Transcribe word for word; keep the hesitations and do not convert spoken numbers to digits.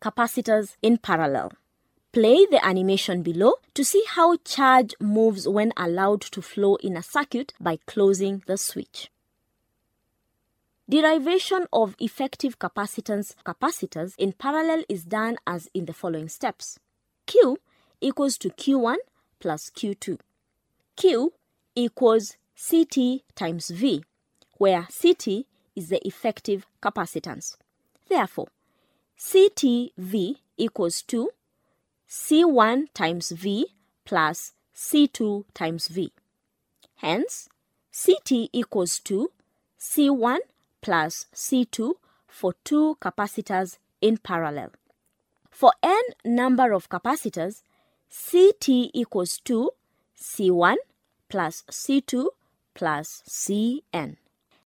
capacitors in parallel. Play the animation below to see how charge moves when allowed to flow in a circuit by closing the switch. Derivation of effective capacitance capacitors in parallel is done as in the following steps. Q equals to Q one plus Q two. Q equals C T times V, where C T is the effective capacitance. Therefore, C T V equals to C one times V plus C two times V. Hence, C T equals to C one plus C two for two capacitors in parallel. For n number of capacitors, C T equals to C one plus C two plus Cn.